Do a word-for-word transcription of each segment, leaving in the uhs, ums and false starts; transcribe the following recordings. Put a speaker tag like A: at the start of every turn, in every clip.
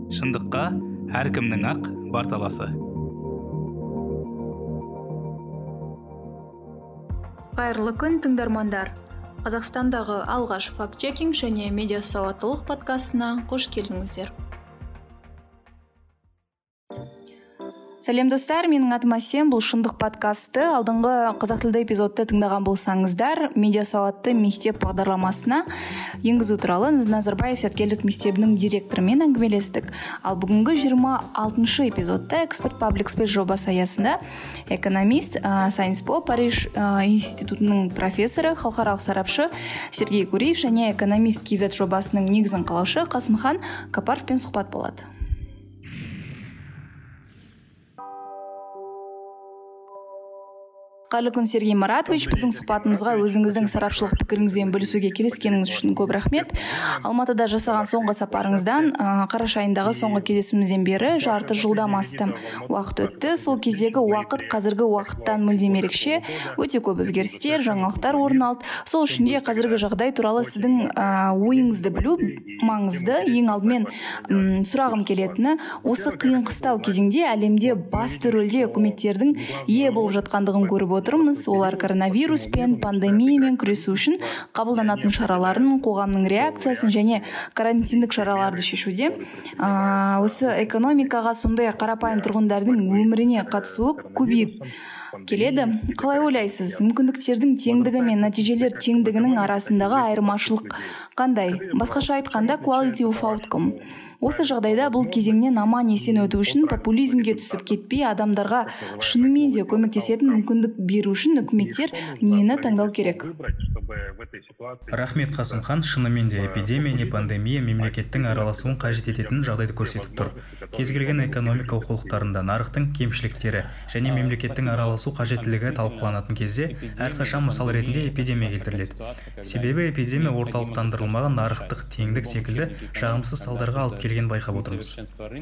A: Шындыққа әркімнің ақ бар таласы.
B: Қайырлы күн, тыңдармандар. Қазақстандағы алғаш факт-чекинг және медиа сауаттылық подкастына қош келдіңіздер. Сәлем достар, менің атым Асем, бұл шындық подкасты. Алдыңғы қазақ тілді эпизодты тыңдаған болсаңыздар, медиа сауатты мектеп бағдарламасына енгізу туралы Назарбаев зияткерлік мектебінің директорымен әңгімелестік. Ал бүгінгі жиырма алтыншы эпизодта Expert Public Space жобасы аясында экономист, Сайнспо Париж институтының профессоры, халықаралық сарапшы Сергей Куриев және экономист кз жобасының негізін қалаушы Қасымхан Капаровпен сұхбат болады. Қайырлы күн, Сергей Маратович, біздің сұхбатымызға өзіңіздің сарапшылық пікіріңізбен бөлісуге келіскеніңіз үшін көп рахмет. Алматыда жасаған соңғы сапарыңыздан қараша айындағы соңғы кездесуімізден бері жарты жылдан астам уақыт өтті. Сол кездегі уақыт қазіргі уақыттан мүлдем ерекше, өте көп өзгерістер, жаңалықтар орын алды. Сол үшін де қазіргі жағдай туралы сіздің ойыңызды білу маңызды. Ең алдымен сұрағым келетіні, осы қиын қыстау кезеңде әлемде басты рөлде үкіметтердің ие болып жатқандығын көріп отырмыз. Олар коронавирус пен пандемиямен күресу үшін қабылданатын шараларын, қоғамның реакциясын және карантиндік шараларды шешуде. Осы экономикаға, сондай қарапайым тұрғындардың өміріне қатысуы көбейіп келеді. Қалай ойлайсыз, мүмкіндіктердің теңдігі мен нәтижелер теңдігінің арасындағы айырмашылық қандай? Басқаша айтқанда, quality of outcome. Осы жағдайда бұл кезеңнен аман есен өту үшін популизмге түсіп кетпей, адамдарға шынымен де көмектесетін мүмкіндік беру үшін үкіметтер нені таңдау керек?
C: Рахмет, Қасымхан. Шынымен де эпидемия не пандемия мемлекеттің араласуын қажет ететін жағдайды көрсетіп тұр. Кез келген экономика оқулықтарында нарықтың кемшіліктері және мемлекеттің араласу қажеттілігі талқыланатын кезде әрқашан мысал ретінде эпидемия келтіріледі. Себебі эпидемия орталықтандырылмаған нарықтық теңдік секілді жағымсыз салдарға алып келген байқап отырмыз.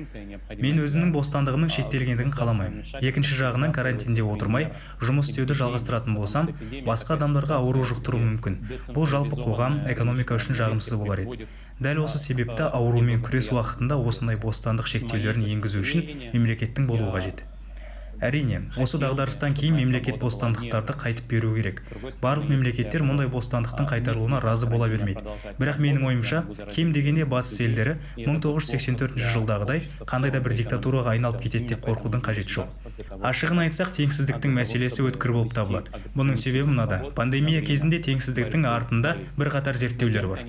C: Мен өзімнің бостандығымның шектелгендігін қаламаймын. Екінші жағынан, карантинде отырмай жұмыс істеуді жалғастыратын болсам, басқа адамдарға ауру жұқтыру мүмкін. Бұл жалпы қоғам, экономика үшін жағымсыз болар еді. Дәл осы себепті аурумен күрес уақытында осындай бостандық шектеулерін енгізу үшін мемлекеттің болуы қажет. Әрине, осы дағдарыстан кейін мемлекет бостандықтарды қайтып беру керек. Барлық мемлекеттер мұндай бостандықтың қайтарылуына разы бола бермейді. Бірақ менің ойымша, кем дегенде батыс елдері мың тоғыз жүз сексен төртінші жылдағыдай қандай да бір диктатураға айналып кетеді деп қорқудың қажеті жоқ. Ашығын айтсақ, теңсіздіктің мәселесі өткір болып табылады. Бұның себебі мынада: пандемия кезінде теңсіздіктің артында бірқатар зерттеулер бар.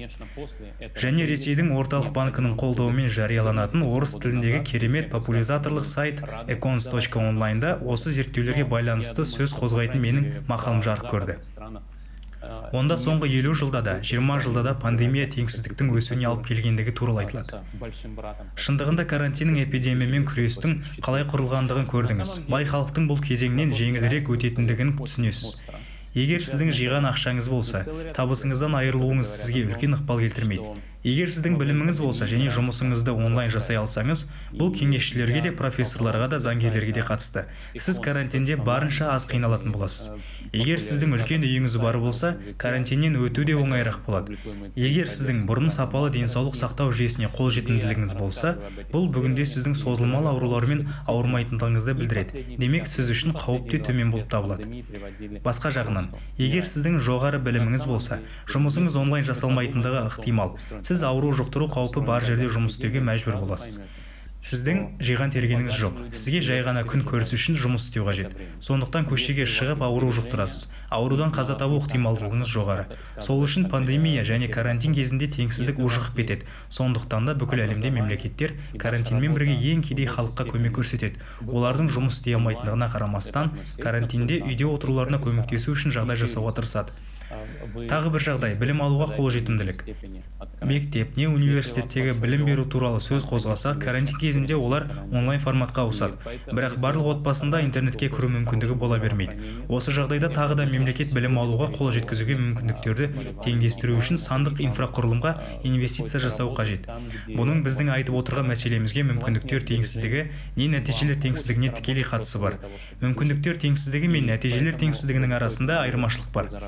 C: Және Ресейдің орталық банкінің қолдауымен жарияланатын орыс тіліндегі керемет популяризаторлық сайт эконс точка онлайн осы зерттеулерге байланысты сөз қозғайтын менің мақалым жарық көрді. Онда соңғы елу жылда да, жиырма жылда да пандемия теңсіздіктің өсуіне алып келгендігі туралы айтылады. Шындығында карантиннің эпидемиямен күрестің қалай құрылғандығын көрдіңіз. Бай халықтың бұл кезеңнен жеңілірек өтетіндігін түсінесіз. Егер сіздің жиған ақшаңыз болса, табысыңыздан айырылуыңыз сізге үлкен ықпал келтірмейді. Егер сіздің біліміңіз болса және жұмысыңызды онлайн жасай алсаңыз, бұл кеңесшілерге де, профессорларға да, заңгерлерге де қатысты. Сіз карантинде барынша аз қиналатын боласыз. Егер сіздің үлкен үйіңіз бар болса, карантиннен өту де оңайырақ болады. Егер сіздің бұрын сапалы денсаулық сақтау жүйесіне қолжетімділігіңіз болса, бұл бүгінде сіздің созылмалы аурулармен ауырмайтындығыңызды білдіреді. Демек, сіз үшін қауіп те төмен болып табылады. Басқа жағынан, егер сіздің жоғары біліміңіз болса, жұмысыңыз онлайн жасалмайтындығы ықтимал. Сіз ауру жұқтыру қаупі бар жерде жұмыс істеуге мәжбүр боласыз. Сіздің жиған тергеніңіз жоқ. Сізге жай ғана күн көріс үшін жұмыс істеу қажет. Сондықтан көшеге шығып ауру жұқтырасыз. Аурудан қаза табу ықтималдылығыңыз жоғары. Сол үшін пандемия және карантин кезінде теңсіздік ушығып кетеді. Сондықтан да бүкіл әлемде мемлекеттер карантинмен бірге ең кедей халыққа көмек көрсетеді. Олардың жұмыс істей алмайтындығына қарамастан, карантинде үйде отыруларына көмектесу үшін жағдай жасауға тырысады. Тағы бір жағдай, білім алуға қолжетімділік. Мектеп не университеттегі білім беру туралы сөз қозғаса, карантин кезінде олар онлайн форматқа ауысады. Бірақ барлық отбасында интернетке кіру мүмкіндігі бола бермейді. Осы жағдайда тағы да мемлекет білім алуға қол жеткізуге мүмкіндіктерді теңдестіру үшін сандық инфрақұрылымға инвестиция жасау қажет. Бұның біздің айтып отырған мәселемізге мүмкіндіктер теңсіздігі не нәтижелер теңсіздігіне тікелей қатысы бар. Мүмкіндіктер теңсіздігі мен нәтижелер теңсіздігінің арасында айырмашылық бар.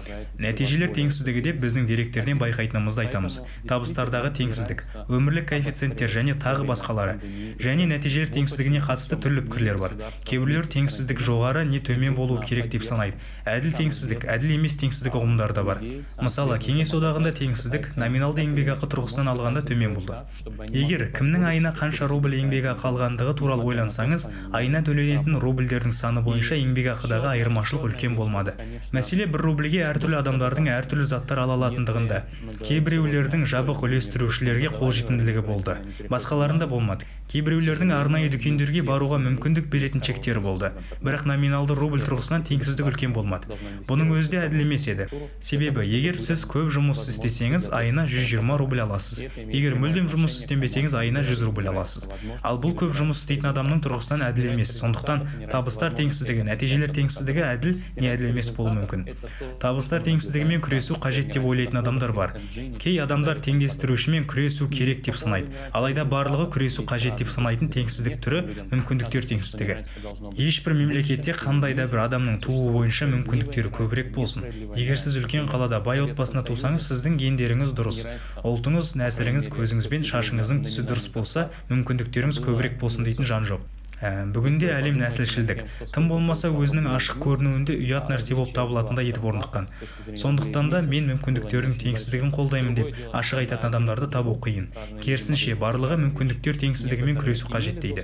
C: Нәтижелер теңсіздігі де біздің деректерден байқайтынымызды айтамыз. Табыстардағы теңсіздік, өмірлік коэффициенттер және тағы басқалары. Және нәтижелер теңсіздігіне қатысты түрлі пікірлер бар. Кейбіреулер теңсіздік жоғары не төмен болуы керек деп санайды. Әділ теңсіздік, әділ емес теңсіздік ұғымдары да бар. Мысалы, Кеңес одағында теңсіздік номиналды еңбекақы тұрғысынан алғанда төмен болды. Егер кімнің айына қанша рубль еңбекақы алғандығы туралы ойлансаңыз, айына төленетін рубльдердің саны бойынша еңбекақыдағы айырмашылық үлкен болмады. Мәселе бір рубльге әртүрлі адамдардың әртүрлі заттар ала алатындығында. Кейбіреулердің жабық үлестірушілерге қолжетімділігі болды, басқаларында болмады. Кейбіреулердің арнайы дүкендерге баруға мүмкіндік беретін чектері болды, бірақ номиналды рубль тұрғысынан теңсіздік үлкен болмады. Бұның өзі де әділ емес еді. Себебі, егер сіз көп жұмыс істесеңіз, айына жүз жиырма рубль аласыз. Егер мүлдем жұмыс істемесеңіз, айына жүз рубль аласыз. Ал бұл көп жұмыс істейтін адамның тұрғысынан әділ емес. Сондықтан табыстар теңсіздігі, нәтижелер теңсіздігі әділ не әділ емес болуы мүмкін. Табыстар теңсіздігімен күресу қажет деп ойлайтын адамдар бар. Кей адамдар теңдестірушімен күресу керек деп санайды. Алайда барлығы күресу қажет деп санайтын теңсіздік түрі мүмкіндіктер теңсіздігі. Ешбір мемлекетте қандай да бір адамның тууы бойынша мүмкіндіктері көбірек болсын. Егер сіз үлкен қалада бай отбасына тусаңыз, сіздің гендеріңіз дұрыс, ұлтыңыз, нәсіліңіз, көзіңіз бен шашыңыздың түсі дұрыс болса, мүмкіндіктеріңіз көбірек болсын дейтін жан жоқ. Бүгінде әлем нәсілшілдік, тым болмаса өзінің ашық көрінуінде ұят нәрсе болып табылатындай етіп орныққан. Сондықтан да мен мүмкіндіктердің теңсіздігін қолдаймын деп ашық айтатын адамдарды табу қиын. Керісінше, барлығы мүмкіндіктер теңсіздігімен күресу қажет дейді.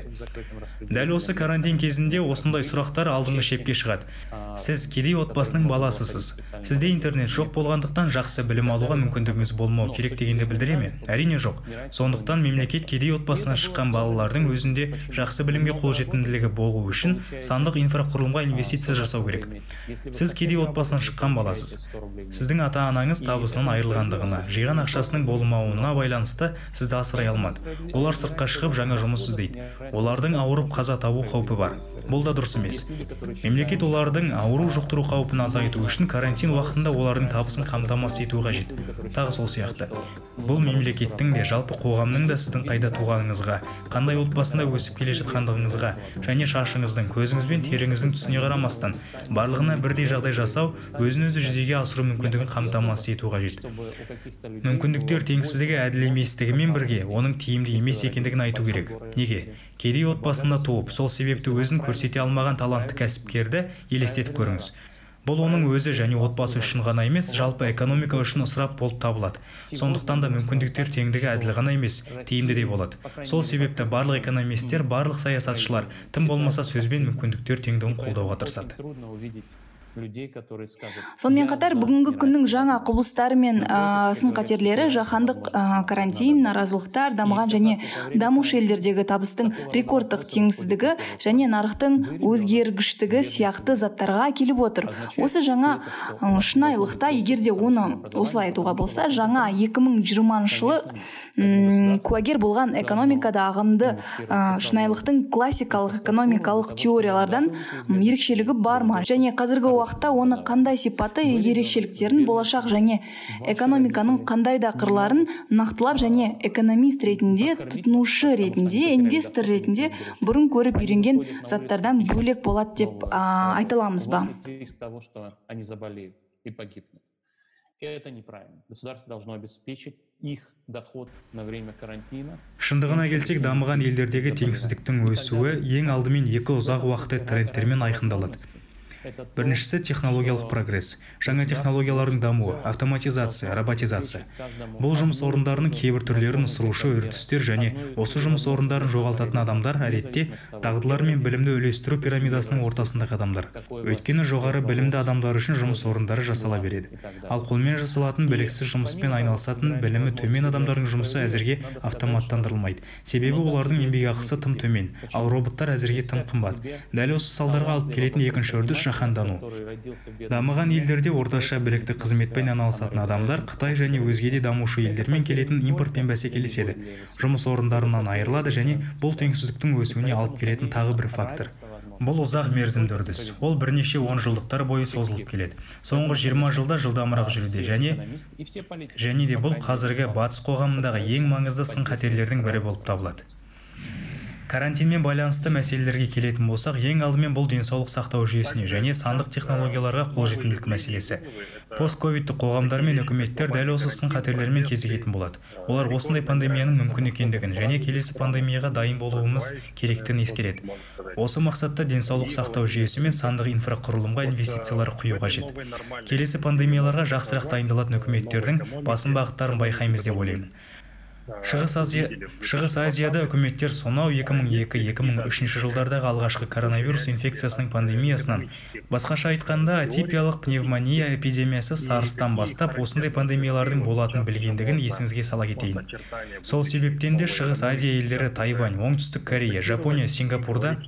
C: Дәл осы карантин кезінде осындай сұрақтар алдыңғы шепке шығады. Сіз кедей отбасының баласысыз. Сізде интернет жоқ болғандықтан жақсы білім алуға мүмкіндігіңіз болмау керек дегенді білдіре ме? Әрине жоқ. Сондықтан мемлекет кедей отбасынан шыққан балалардың өзінде жақсы білімге қолжетімділігі болу үшін сандық инфрақұрылымға инвестиция жасау керек. Сіз кедей отбасынан шыққан баласыз. Сіздің ата-анаңыз табысынан айырылғандығына, жиған ақшасының болмауына байланысты сізді асырай алмады. Олар сыртқа шығып жаңа жұмыс іздейді. Олардың ауырып қаза табу қаупі бар. Бұл да дұрыс емес. Мемлекет олардың ауру жұқтыру қаупін азайту үшін карантин уақытында олардың табысын қамтамасыз ету қажет. Тағы сол сияқты. Бұл мемлекеттің де, жалпы қоғамның да сіздің қайда туғаныңызға, қандай отбасында өсіп келе жатқандығыңызға және шашыңыздың, көзіңіз бен теріңіздің түсіне қарамастан барлығына бірдей жағдай жасау, өзін-өзі жүзеге асыру мүмкіндігін қамтамасыз ету қажет. Мүмкіндіктер теңсіздігі әділ еместігімен бірге оның тиімді емес екендігін айту керек. Неге? Кедей отбасында туып, сол себепті өзін көрсете алмаған талантты кәсіпкерді елестетіп көріңіз. Бұл оның өзі және отбасы үшін ғана емес, жалпы экономика үшін ысырап болып табылады. Сондықтан да мүмкіндіктер теңдігі әділ ғана емес, тиімді де болады. Сол себепті барлық экономисттер, барлық саясатшылар тым болмаса сөзбен мүмкіндіктер теңдігін қолдауға тырысады.
B: Сонымен қатар бүгінгі күннің жаңа құбылыстары мен сын қатерлері жаһандық карантин, наразылықтар, дамыған және дамушы елдердегі табыстың рекордтық теңсіздігі және нарықтың өзгергіштігі сияқты заттарға келіп отыр. Осы жаңа шынайылықта, егер де оны осылай айтуға болса, жаңа екі мың жиырмасыншы жылы куәгер болған экономикада ағымды шынайылықтың классикалық экономикалық теориялардан ерекшелігі бар ма? Және қазіргі уақытта оны қандай сипаты ерекшеліктерін, болашақ және экономиканың қандай да қырларын нақтылап және экономист ретінде, тұтынушы ретінде, инвестор ретінде бұрын көріп үйренген заттардан бөлек болады деп айта аламыз ба?
D: Это неправильно. Государство должно обеспечить их доход на время карантина.
C: Шындығына келсек, дамыған елдердегі теңсіздіктің өсуі ең алдымен екі ұзақ уақытты трендтермен айқындалады. Біріншісі технологиялық прогресс, жаңа технологиялардың дамуы, автоматизация, роботизация. Бұл жұмыс орындарының кейбір түрлерін ысырушы үрдістер және осы жұмыс орындарын жоғалтатын адамдар әдетте дағдылар мен білімді үлестіру пирамидасының ортасындағы адамдар. Өйткені жоғары білімді адамдар үшін жұмыс орындары жасала береді. Ал қолмен жасалатын біліксіз жұмыспен айналысатын білімі төмен адамдардың жұмысы әзірге автоматтандырылмайды. Себебі олардың еңбекақысы тым төмен, ал роботтар әзірге тым қымбат. Дәл осы салдарға алып келетін екінші үрдіс жаһандану. Дамыған елдерде орташа білікті қызметпен айналысатын адамдар Қытай және өзге де дамушы елдермен келетін импортпен бәсекелеседі. Жұмыс орындарынан айырылады және бұл теңсіздіктің өсуіне алып келетін тағы бір фактор. Бұл ұзақ мерзімді үрдіс. Ол бірнеше он жылдықтар бойы созылып келеді. Соңғы жиырма жылда жылдамырақ жүруде және және де бұл қазіргі батыс қоғамындағы ең маңызды сын қатерлердің бірі болып табылады. Карантинмен байланысты мәселелерге келетін болсақ, ең алдымен бұл денсаулық сақтау жүйесіне және сандық технологияларға қолжетімділік мәселесі. Постковидті қоғамдар мен үкіметтер дәл осы сын қатерлермен кезігетін болады. Олар осындай пандемияның мүмкін екендігін және келесі пандемияға дайын болуымыз керектігін ескереді. Осы мақсатта денсаулық сақтау жүйесі мен сандық инфрақұрылымға инвестициялар құю қажет. Келесі пандемияларға жақсырақ дайындалатын үкіметтердің басым бағыттарын байқаймыз деп ойлаймын. Шығыс Азия, Шығыс Азияда үкіметтер сонау екі мың екі - екі мың үшінші жылдардағы алғашқы коронавирус инфекциясының пандемиясынан, басқаша айтқанда атипиялық пневмония эпидемиясы сарстан бастап осындай пандемиялардың болатын білгендігін есіңізге сала кетейін. Сол себептен де Шығыс Азия елдері Тайвань, Оңтүстік Корея, Жапония, Сингапурда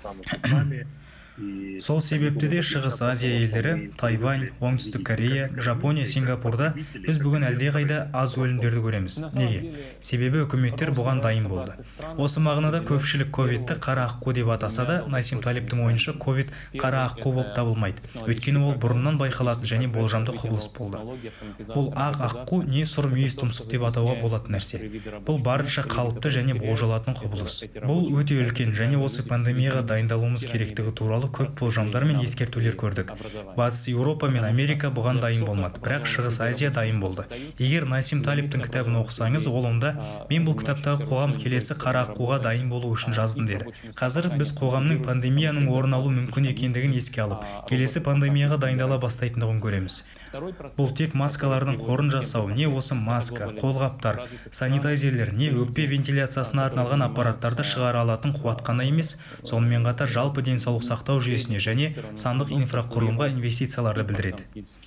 C: Сол себепті де Шығыс Азия елдері, Тайвань, Оңтүстік Корея, Жапония, Сингапурда біз бүгін әлдеқайда аз өлімдерді көреміз. Неге? Себебі үкіметтер бұған дайын болды. Осы мағынада көпшілік ковидті қара аққу деп атаса да, Насим Талиптің ойынша ковид қара аққу болып табылмайды. Өйткені ол бұрыннан байқалатын және болжамды құбылыс болды. Бұл ақ аққу не сұр мүйіз тұмсық деп атауға болатын нәрсе. Бұл барынша қалыпты және болжалатын құбылыс. Бұл өте үлкен және осы пандемияға дайындалуымыз керектігі туралы көп болжамдар мен ескертулер көрдік. Батыс Еуропа мен Америка бұған дайын болмады, бірақ Шығыс Азия дайын болды. Егер Насим Талиптің кітабын оқысаңыз, ол онда мен бұл кітаптағы қоғам келесі қара аққуға дайын болу үшін жаздым деді. Қазір біз қоғамның пандемияның орын алу мүмкін екендігін еске алып, келесі пандемияға дайындала бастайтындығын көреміз. Бұл тек маскалардың қорын жасау, не осы маска, қолғаптар, санитайзерлер, не өкпе вентиляциясына арналған аппараттарды шығара алатын қуат қана емес, сонымен қатар жалпы денсаулық сақтау жүйесіне және сандық инфрақұрылымға инвестицияларды білдіреді.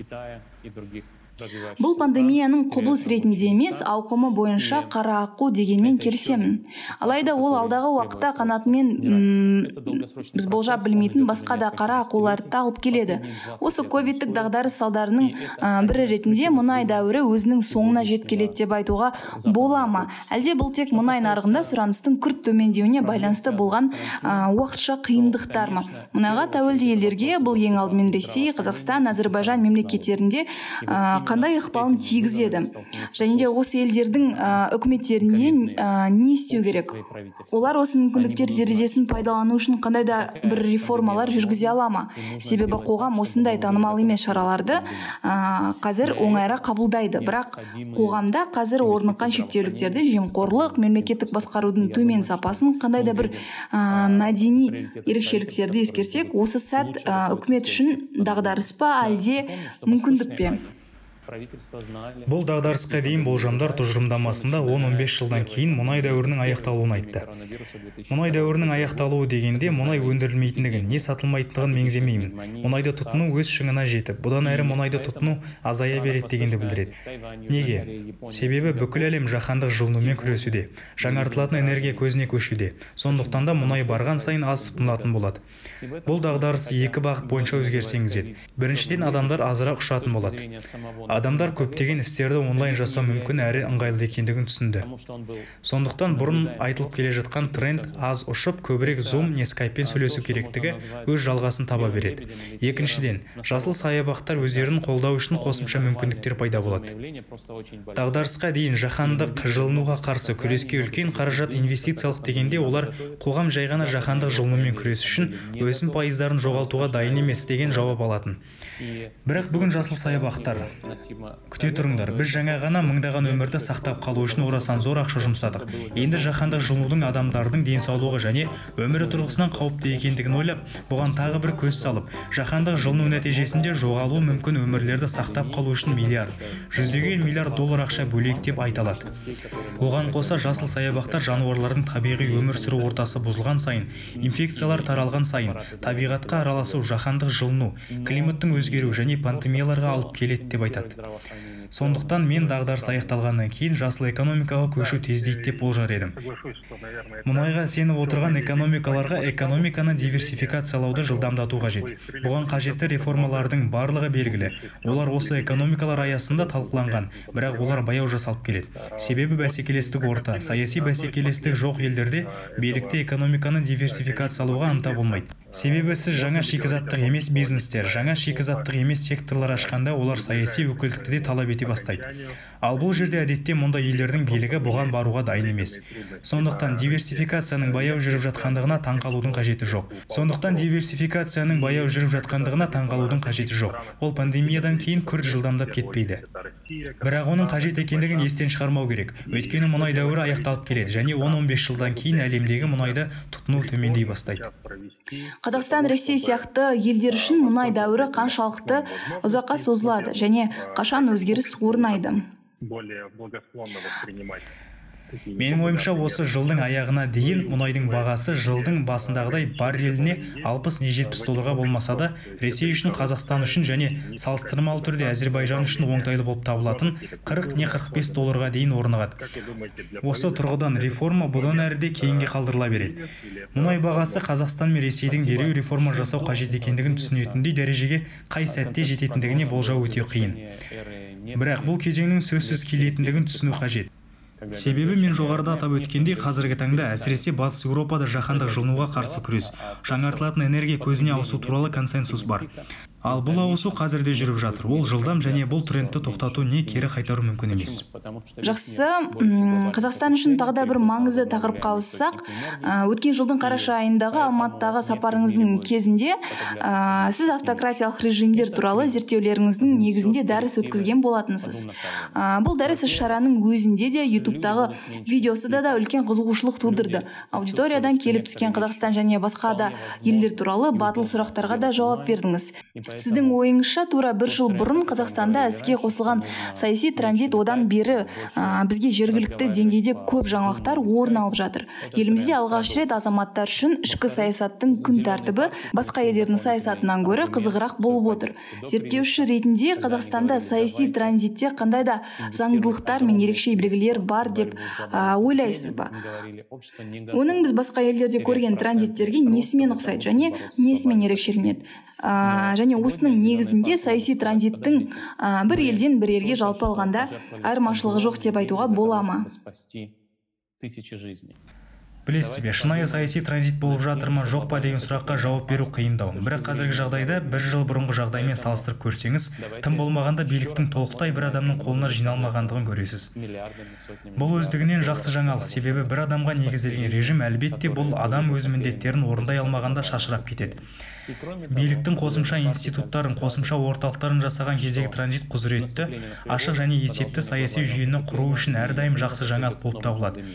B: Бұл пандемияның құбылыс ретінде емес, ауқымы бойынша қара аққу дегенмен келісемін. Алайда ол алдағы уақытта қанатымен біз болжап білмейтін басқа да қара аққуларды тағып келеді. Осы ковидтік дағдарыс салдарының бірі ретінде мұнай дәуірі өзінің соңына жеткеледі деп айтуға бола ма? Әлде бұл тек мұнай нарығында сұраныстың күрт төмендеуіне байланысты болған уақытша қиындықтар ма? Мұнайға тәуелді елдерге, бұл ең алдымен Ресей, Қазақстан, Әзербайжан мемлекеттерінде қандай ықпалын тигізеді? Және де осы елдердің үкіметтеріне не істеу керек? Олар осы мүмкіндіктер терезесін пайдалану үшін қандай да бір реформалар жүргізе ала ма? Себебі қоғам осындай танымал емес шараларды қазір оңайырақ қабылдайды. Бірақ қоғамда қазір орныққан шектеуліктерді, жемқорлық, мемлекеттік басқарудың төмен сапасын, қандай да бір мәдени ерекшеліктерді ескерсек, осы сәт үкімет үшін дағдарыс па, әлде мүмкіндік пе?
C: Бұл дағдарысқа дейін болжамдар тұжырымдамасында он он бес жылдан кейін мұнай дәуірінің аяқталуын айтты. Мұнай дәуірінің аяқталуы дегенде мұнай өндірілмейтіндігін, не сатылмайтындығын меңземеймін. Мұнайды тұтыну өз шыңына жетіп, бұдан әрі мұнайды тұтыну азая береді дегенді білдіреді. Неге? Себебі бүкіл әлем жаһандық жылынумен күресуде, жаңартылатын энергия көзіне көшуде. Сондықтан да мұнай барған сайын аз тұтынылатын болады. Бұл дағдарыс екі бағыт бойынша өзгерсеңізеді. Біріншіден, адамдар азырақ ұшатын болады. Адамдар көптеген істерді онлайн жасау мүмкін әрі ыңғайлы екендігін түсінді. Сондықтан бұрын айтылып келе жатқан тренд аз ұшып, көбірек Zoom не Skype'пен сөйлесу керектігі өз жалғасын таба береді. Екіншіден, жасыл саябақтар өздерін қолдау үшін қосымша мүмкіндіктер пайда болады. Дағдарысқа дейін жаһандық жылынуға қарсы күреске үлкен қаражат инвестициялық дегенде, олар қоғам жай ғана жаһандық жылынумен күрес үшін өсім пайыздарын жоғалтуға дайын емес деген жауап алатын. Бірақ бүгін жасыл саябақтар. Күте тұрыңдар, біз жаңа ғана мыңдаған өмірді сақтап қалу үшін орасан зор ақша жұмсадық. Енді жаһандық жылынудың адамдардың денсаулығы және өмірі тұрғысынан қауіпті екендігін ойлап, бұған тағы бір көз салып, жаһандық жылыну нәтижесінде жоғалуы мүмкін өмірлерді сақтап қалу үшін миллиард, жүздеген миллиард доллар ақша бөлек деп айтылады. Оған қоса жасыл саябақтар жануарлардың табиғи өмір сүру ортасы бұзылған сайын, инфекциялар таралған сайын, табиғатқа араласу, жаһандық жылыну, климаттың өзгеру және пандемияларға алып келеді деп айтады. Сондықтан мен дағдарыс аяқталғаннан кейін жасыл экономикаға көшу тездейді деп болжар едім. Мұнайға сеніп отырған экономикаларға экономиканы диверсификациялауды жылдамдату қажет. Бұған қажетті реформалардың барлығы белгілі. Олар осы экономикалар аясында талқыланған, бірақ олар баяу жасалып келеді. Себебі бәсекелестік орта, саяси бәсекелестік жоқ елдерде билікте экономиканы диверсификациялауға ынта болмайды. Себебі сіз жаңа шикізаттық емес бизнестер, жаңа шикізаттық емес секторлар ашқанда, олар саяси өкілдікті де талап ете ете бастайды. Ал бұл жерде әдетте мұндай елдердің билігі бұған баруға дайын емес. Сондықтан диверсификацияның баяу жүріп жатқандығына таңқалудың қажеті жоқ. Сондықтан диверсификацияның баяу жүріп жатқандығына таңқалудың қажеті жоқ. Ол пандемиядан кейін күрт жылдамдап кетпейді. Бірақ оның қажет екендігін естен шығармау керек. Өйткені мұнай дәуірі аяқталып келеді және он он бес жылдан кейін әлемдегі мұнайды тұтыну төмендей бастайды.
B: Қазақстан, Ресей сияқты елдер үшін мұнай дәуірі қаншалықты ұзаққа созылады және қашан өзгеріс орнайды?
C: Менің ойымша, осы жылдың аяғына дейін мұнайдың бағасы жылдың басындағыдай барреліне алпыс не жетпіс долларға болмаса да, Ресей үшін, Қазақстан үшін және салыстырмалы түрде Әзербайжан үшін оңтайлы болып табылатын қырық не қырық бес долларға дейін орнығады. Осы тұрғыдан реформа бұдан әріде кейінге қалдырыла береді. Мұнай бағасы Қазақстан мен Ресейдің дереу реформа жасау қажет екендігін түсінетіндей дәрежеге қай сәтте жететіндігіне болжау өте қиын. Бірақ бұл кезеңнің сөзсіз келетіндігін түсіну қажет. Себебі мен жоғарыда атап өткендей, қазіргі таңда әсіресе Батыс Еуропада жаһандық жылынуға қарсы күрес, жаңартылатын энергия көзіне ауысу туралы консенсус бар. Ал бұл ауысу қазірде жүріп жатыр. Ол жылдам және бұл трендті тоқтату не кері қайтару мүмкін емес.
B: Жақсы, Қазақстан үшін тағы да бір маңызды тақырыпқа ауыссақ, өткен жылдың қараша айындағы Алматыдағы сапарыңыздың кезінде сіз автократиялық режимдер туралы зерттеулеріңіздің негізінде дәріс өткізген болатынсыз. Бұл дәріс іс-шараның өзінде де ютубтағы видеосында да үлкен қызығушылық тудырды. Аудиториядан келіп түскен Қазақстан және басқа да елдер туралы батыл сұрақтарға да жауап бердіңіз. Сіздің ойыңызша, тура бір жыл бұрын Қазақстанда іске қосылған саяси транзит одан бері бізге жергілікті деңгейде көп жаңалықтар орын алып жатыр. Елімізде алғаш рет азаматтар үшін ішкі саясаттың күн тәртібі басқа елдердің саясатынан гөрі қызығырақ болып отыр. Зерттеуші ретінде Қазақстанда саяси транзитте қандай да заңдылықтар мен ерекше белгілер бар деп ойлайсыз ба? Оның біз басқа елдерде көрген транзиттерге несімен ұқсайды және несімен ерекшеленеді? Және осының негізінде саяси транзиттің бір елден бір елге жалпы алғанда айырмашылығы жоқ деп айтуға бола ма?
C: Білесіз бе, шынайы саяси транзит болып жатыр ма, жоқ па деген сұраққа жауап беру қиындау. Бірақ қазіргі жағдайда бір жыл бұрынғы жағдаймен салыстырып көрсеңіз, тым болмағанда биліктің толықтай бір адамның қолына жиналмағандығын көресіз. Бұл өздігінен жақсы жаңалық, себебі бір адамға негізделген режим, әлбетте бұл адам өз міндеттерін орындай алмағанда шашырап кетеді. Биліктің қосымша институттарын, қосымша орталықтарын жасаған кездегі транзит құзыретті, ашық және есепті саяси жүйені құру үшін әрдайым жақсы жаңалық болып табылады.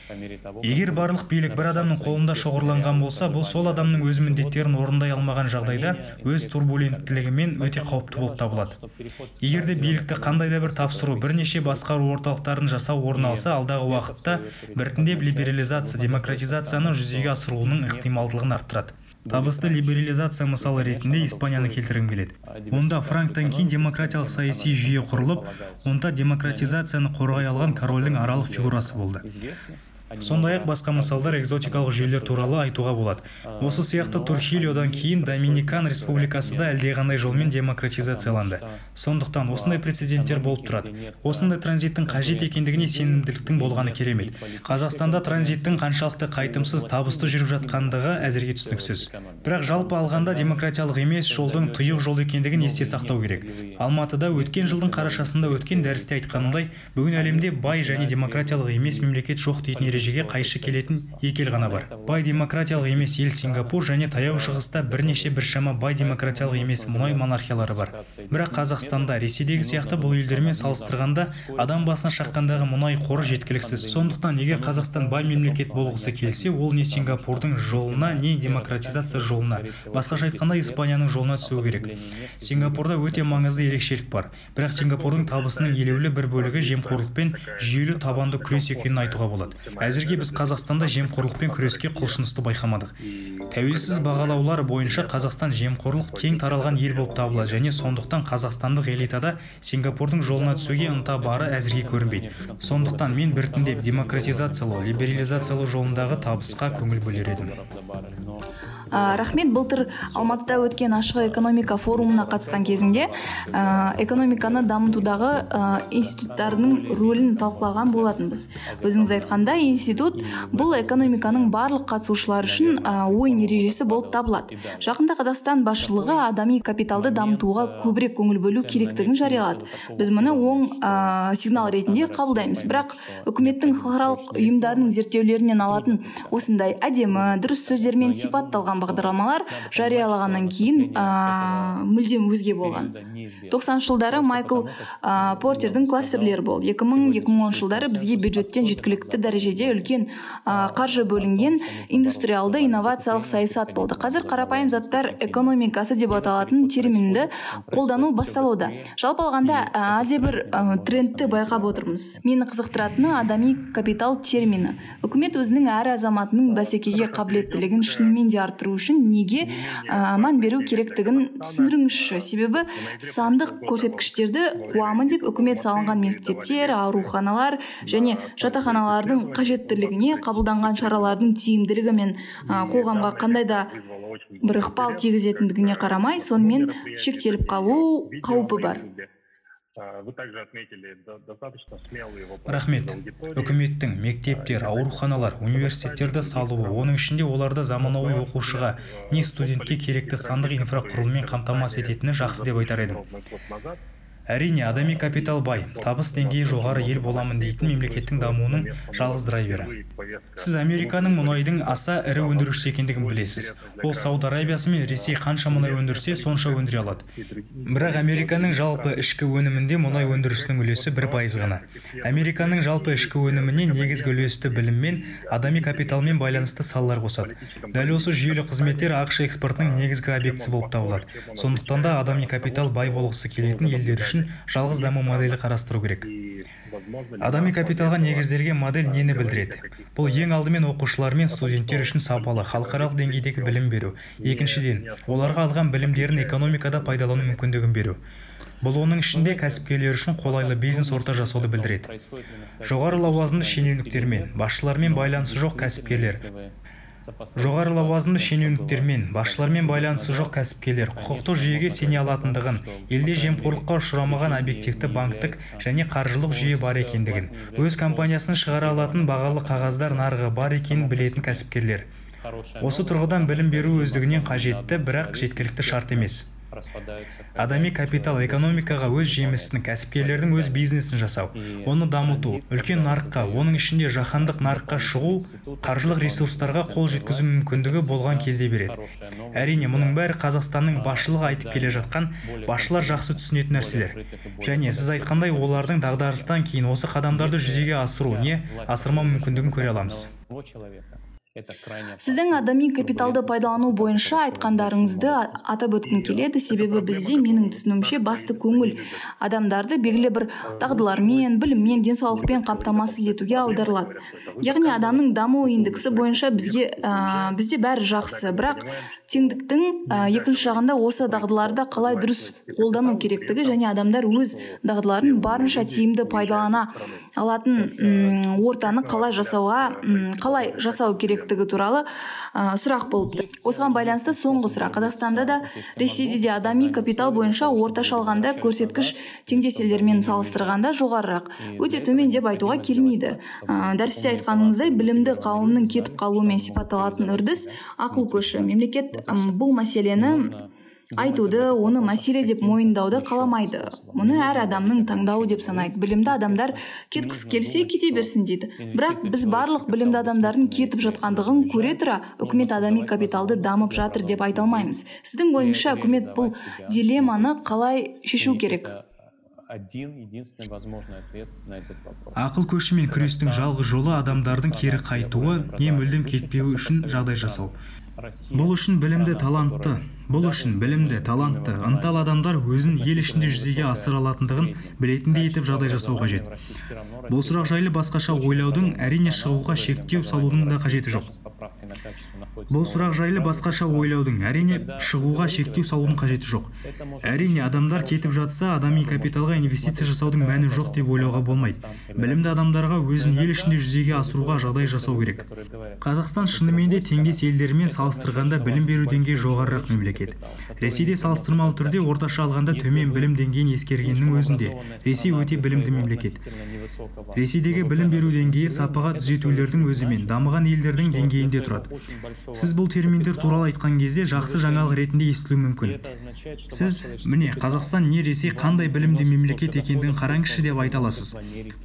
C: Егер барлық билік бір адамның қолында шоғырланған болса, бұл сол адамның өз міндеттерін орындай алмаған жағдайда өз турбуленттілігімен өте қауіпті болып табылады. Егер де билікті қандай да бір тапсыру, бірнеше басқару орталықтарын жасау орын алса, алдағы уақытта біртіндеп либерализация, демократизацияны жүзеге асыруының ықтималдылығын арттырады. Табысты либерализация мысалы ретінде Испанияны келтіргім келеді. Онда Франктан кейін демократиялық саяси жүйе құрылып, онда демократизацияны қорғай алған корольдің аралық фигурасы болды. Сондай-ақ басқа мысалдар экзотикалық жүйелер туралы айтуға болады. Осы сияқты Трухильодан кейін Доминикан республикасы да әлдеқандай жолмен демократизацияланды. Сондықтан осындай прецеденттер болып тұрады. Осындай транзиттің қажет екендігіне сенімділіктің болғаны керемет. Қазақстанда транзиттің қаншалықты қайтымсыз, табысты жүріп жатқандығы әзірге түсініксіз. Бірақ жалпы алғанда демократиялық емес жолдың тұйық жол екендігін есте сақтау керек. Алматыда өткен жылдың қарашасында өткен дәрісте айтқанымдай, бүгін әлемде бай және демократиялық емес мемлекет жоқ дейтін ережеге қайшы келетін екі ел ғана бар. Бай демократиялық емес ел Сингапур және таяу шығыста бірнеше біршама бай демократиялық емес мұнай монархиялары бар. Бірақ Қазақстанда, Ресейдегі сияқты бұл елдермен салыстырғанда адам басына шаққандағы мұнай қоры жеткіліксіз. Сондықтан егер Қазақстан бай мемлекет болғысы келсе, ол не Сингапурдың жолына, не демократизация жолына, басқаша айтқанда Испанияның жолына түсуі керек. Сингапурда өте маңызды ерекшелік бар. Бірақ Сингапурдың табысының елеулі бір бөлігі жемқорлықпен жүйелі табанды күрес екенін айтуға болады. Әзірге біз Қазақстанда жемқорлықпен күреске құлшынысты байқамадық. Тәуелсіз бағалаулар бойынша Қазақстан жемқорлық кең таралған ел болып табылады және сондықтан қазақстандық элитада Сингапурдың жолына түсуге ынта бары әзірге көрінбейді. Сондықтан мен біртіндеп демократизациялау, либерализациялау жолындағы табысқа көңіл бөлер едім.
B: Рахмет. Былтыр Алматыда өткен ашық экономика форумына қатысқан кезінде экономиканы дамытудағы институттардың рөлін талқылаған болатынбыз. Өзіңіз айтқанда, институт бұл экономиканың барлық қатысушылары үшін ойын ережесі болып табылады. Жақында Қазақстан басшылығы адами капиталды дамытуға көбірек көңіл бөлу керектігін жариялады. Біз мұны оң сигнал ретінде қабылдаймыз. Бірақ үкіметтің халықаралық ұйымдарының зерттеулерінен алатын осындай әдемі, дұрыс сөздермен сипатталған бағдарламалар жариялағаннан кейін мүлдем өзге болған. тоқсаныншы жылдары Майкл Портердің кластерлері болды. екі мың екі мың оныншы жылдары бізге бюджеттен жеткілікті дәрежеде үлкен қаржы бөлінген индустриалды инновациялық саясат болды. Қазір қарапайым заттар экономикасы деп аталатын терминді қолдану басталуда. Жалпы алғанда әлде бір трендті байқап отырмыз. Мені қызықтыратыны адами капитал термині. Үкімет өзінің әр азаматының бәсекеге қабілеттілігін шынымен де арттыру үшін неге мән беру керектігін түсіндіріңізші. Себебі сандық көрсеткіштерді қуамын деп үкімет салынған мектептер, ауруханалар және жатақханалардың қажеттілігіне қабылданған шаралардың тиімділігі мен қоғамға қандай да бір ықпал тигізетіндігіне қарамай, сонымен шектеліп қалу қаупі бар.
C: Рахмет. Үкіметтің мектептер, ауруханалар, университеттерді салуы, оның ішінде оларды заманауи оқушыға, не студентке керекті сандық инфрақұрылыммен қамтамасыз ететіні жақсы деп айтар едім. Әрине, адами капитал бай, табыс деңгейі жоғары ел боламын дейтін мемлекеттің дамуының жалғыз драйвері. Сіз Американың мұнайдың аса ірі өндірушісі екендігін білесіз. Ол Сауд Арабиясы мен Ресей қанша мұнай өндірсе, сонша өндіре алады. Бірақ Американың жалпы ішкі өнімінде мұнай өндірісінің үлесі бір пайыз ғана. Американың жалпы ішкі өніміне негізгі үлесті білім мен адами капиталмен байланысты салалар қосады. Дәл осы жүйелі қызметтер ақш экспортының негізгі объектісі болып табылады. Сондықтан да адами капитал бай болғысы келетін елдер үшін жалғыз даму моделі қарастыру керек. Адами капиталға негізделген модель нені білдіреді? Бұл ең алдымен оқушылар мен студенттер үшін сапалы, халықаралық деңгейдегі білім беру. Екіншіден, оларға алған білімдерін экономикада пайдалану мүмкіндігін беру. Бұл оның ішінде кәсіпкерлер үшін қолайлы бизнес орта жасауды білдіреді. Жоғары лауазымды шенеуніктермен, басшылармен байланысы жоқ кәсіпкерлер Жоғары лауазымды шенеуніктермен, басшылармен байланысы жоқ кәсіпкерлер құқықтық жүйеге сене алатындығын, елде жемқорлыққа ұшырамаған объективті банктік және қаржылық жүйе бар екендігін, өз компаниясын шығара алатын бағалы қағаздар нарығы бар екенін білетін кәсіпкерлер. Осы тұрғыдан білім беру өздігінен қажетті, бірақ жеткілікті шарт емес. Адами капитал экономикаға өз жемісін, кәсіпкерлердің өз бизнесін жасау, оны дамыту, үлкен нарыққа, оның ішінде жаһандық нарыққа шығу, қаржылық ресурстарға қол жеткізу мүмкіндігі болған кезде береді. Әрине, мұның бәрі Қазақстанның басшылығы айтып келе жатқан, басшылар жақсы түсінетін нәрселер. Және сіз айтқандай, олардың дағдарыстан кейін осы қадамдарды жүзеге асыру, не асырмау мүмкіндігін көре аламыз.
B: Сіздің адами капиталды пайдалану бойынша айтқандарыңызды атап өткім келеді, себебі бізде менің түсінуімше басты көңіл адамдарды белгілі бір дағдылармен, біліммен, денсаулықпен қамтамасыз етуге аударылады. Яғни адамның даму индексі бойынша бізге ә, бізде бәрі жақсы, бірақ теңдіктің екінші жағында осы дағдыларды қалай дұрыс қолдану керектігі және адамдар өз дағдыларын барынша тиімді пайдалана алатын ортаны қалай жасауға, қалай жасау керектігі туралы сұрақ болып тұр. Осыған байланысты соңғы сұрақ. Қазақстанда да, Ресейде де адами капитал бойынша орташа алғанда көрсеткіш теңдес елдермен салыстырғанда жоғарырақ. Өте төмен деп айтуға келмейді. Дәрісте айтқаныңыздай, білімді қауымның кетіп қалуымен сипатталатын үрдіс ақыл көші. Мемлекет бұл мәселені айтуды, оны мәселе деп мойындауды қаламайды. Мұны әр адамның таңдауы деп санайды. Білімді адамдар кеткісі келсе кете берсін дейді. Бірақ біз барлық білімді адамдардың кетіп жатқандығын көре тұра, үкімет адами капиталды дамып жатыр деп айта алмаймыз. Сіздің ойыңызша үкімет бұл дилемманы қалай шешу керек?
C: Ақыл көшімен күрестің жалғыз жолы адамдардың кері қайтуы, не мүлдем кетпеуі үшін жағдай жасау. Бұл үшін білімді, талантты, бұл үшін білімді, талантты, ынталы адамдар өзін ел ішінде жүзеге асыра алатындығын білетіндей етіп жағдай жасау қажет. Бұл сұрақ жайлы басқаша ойлаудың, әрине шығуға шектеу салудың да қажеті жоқ. Бұл сұрақ жайлы басқаша ойлаудың, әрине шығуға шектеу салудың қажеті жоқ. Әрине адамдар кетіп жатса, адами капиталға инвестиция жасаудың мәні жоқ деп ойлауға болмайды. Білімді адамдарға өзін ел ішінде жүзеге асыруға жағдай жасау керек. Қазақстан шынымен де теңдес елдерімен салыстырғанда білім беру деңгейі жоғарырақ мемлекет. Ресейде салыстырмалы түрде орташа алғанда төмен білім деңгейін ескергеннің өзінде Ресей өте білімді мемлекет. Ресейдегі білім беру деңгейі сапаға түзетулердің өзімен дамыған елдердің деңгейінде тұрады. Сіз бұл терминдер туралы айтқан кезде жақсы жаңалық ретінде естілуі мүмкін. Сіз, міне, Қазақстан не Ресей қандай білімді мемлекет екендігін қараңызшы деп айта аласыз.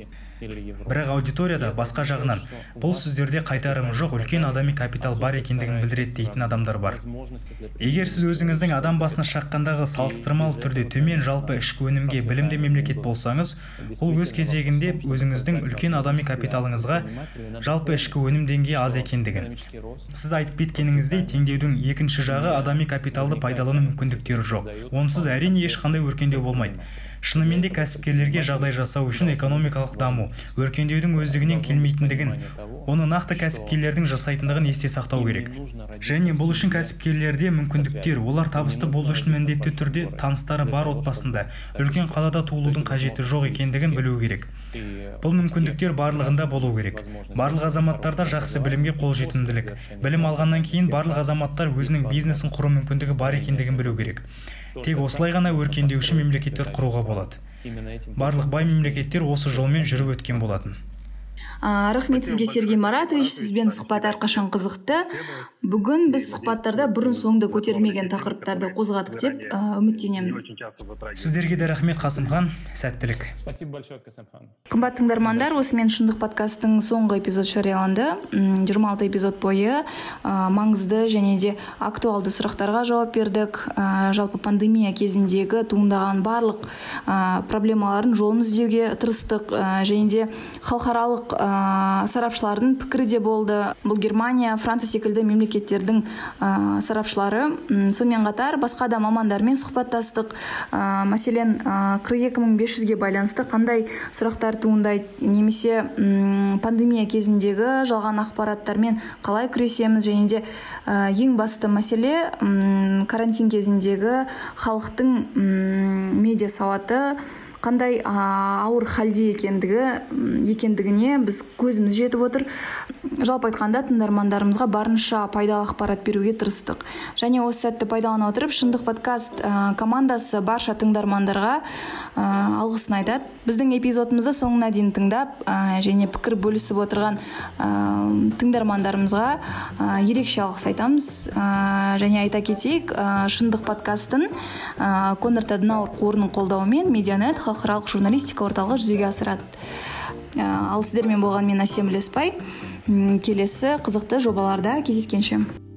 C: Бірақ аудиторияда басқа жағынан бұл сөздерде қайтарымы жоқ үлкен адами капитал бар екендігін білдіреді дейтін адамдар бар. Егер сіз өзіңіздің адам басына шаққандағы салыстырмалы түрде төмен жалпы ішкі өнімге білімді мемлекет болсаңыз, ол өз кезегінде өзіңіздің үлкен адами капиталыңызға жалпы ішкі өнім деңгейі аз екендігін. Сіз айтып кеткеніңіздей, теңдеудің екінші жағы адами капиталды пайдалану мүмкіндіктері жоқ. Онсыз әрине ешқандай өркендеу болмайды. Шынымен де кәсіпкерлерге жағдай жасау үшін экономикалық даму, өркендеудің өздігінен келмейтіндігін, оны нақты кәсіпкерлердің жасайтындығын есте сақтау керек. Және бұл үшін кәсіпкерлерде мүмкіндіктер, олар табысты болу үшін міндетті түрде таныстары бар отбасында, үлкен қалада туылудың қажеті жоқ екендігін білу керек. Бұл мүмкіндіктер барлығында болу керек. Барлық азаматтарда жақсы білімге қолжетімділік. Білім алғаннан кейін барлық азаматтар өзінің бизнесін құру мүмкіндігі бар екендігін білу керек. Тек осылай ғана өркендеуші мемлекеттер құруға болады. Барлық бай мемлекеттер осы жолмен жүріп өткен болатын.
B: Рахмет сізге, Сергей Маратович, сізбен сұхбат әрқашан қызықты. Бүгін біз сұхбаттарда бұрын соңды көтерілмеген тақырыптарды қозғадық деп үміттенемін.
C: Сіздерге де рахмет, Қасымхан, сәттілік.
B: Қымбат тыңдармандар, осымен Шындық подкастың соңғы эпизод жарияланды. жиырма алты эпизод бойы маңызды және де актуалды сұрақтарға жауап бердік. Жалпы пандемия кезіндегі туындаған барлық проблемаларын жолын іздеуге тырыстық, және де халықаралық сарапшылардың пікірі де болды. Бұл Германия, Франция секілді мемлекеттердің сарапшылары. Сонымен қатар басқа да мамандармен сұхбаттастық. Мәселен, қырық екі мың бес жүзге байланысты қандай сұрақтар туындайды, немесе пандемия кезіндегі жалған ақпараттармен қалай күресеміз, және де ең басты мәселе карантин кезіндегі халықтың медиа сауаты қандай ауыр халде екендігі екендігіне біз көзіміз жетіп отыр. Жалпы айтқанда тыңдармандарымызға барынша пайдалы ақпарат беруге тырыстық. Және осы сәтті пайдалана отырып, Шындық подкаст командасы барша тыңдармандарға алғысын айтады. Біздің эпизодымызды соңына дейін тыңдап және пікір бөлісіп отырған тыңдармандарымызға ерекше алғыс айтамыз. Және айта кетейік, Шындық подкастын Конрад Аденауэр қорының қолдауымен Медианет халықаралық журналистика орталығы жүзеге асырады. Ал сіздермен болған мен Әсем Леспай. Келесі қызықты жобаларда кездескенше.